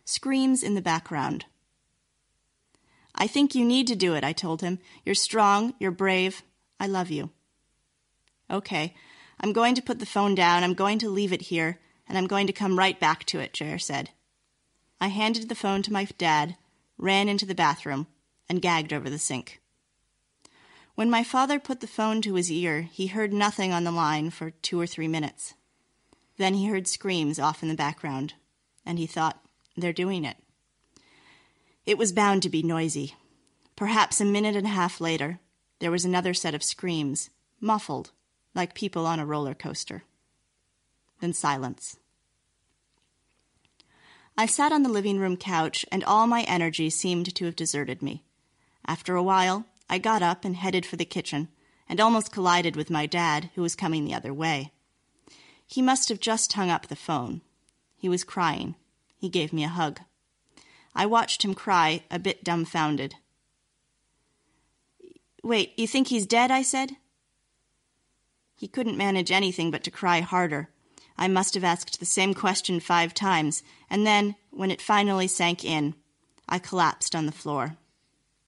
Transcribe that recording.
screams in the background. "I think you need to do it," I told him. "You're strong, you're brave. I love you." "Okay, I'm going to put the phone down, I'm going to leave it here, and I'm going to come right back to it," Jer said. I handed the phone to my dad, ran into the bathroom, and gagged over the sink. When my father put the phone to his ear, he heard nothing on the line for 2 or 3 minutes. Then he heard screams off in the background, and he thought, they're doing it. It was bound to be noisy. Perhaps a minute and a half later, there was another set of screams, muffled, like people on a roller coaster. Then silence. I sat on the living room couch, and all my energy seemed to have deserted me. After a while, I got up and headed for the kitchen, and almost collided with my dad, who was coming the other way. He must have just hung up the phone. He was crying. He gave me a hug. I watched him cry, a bit dumbfounded. "Wait, you think he's dead?" I said. He couldn't manage anything but to cry harder. I must have asked the same question 5 times, and then, when it finally sank in, I collapsed on the floor.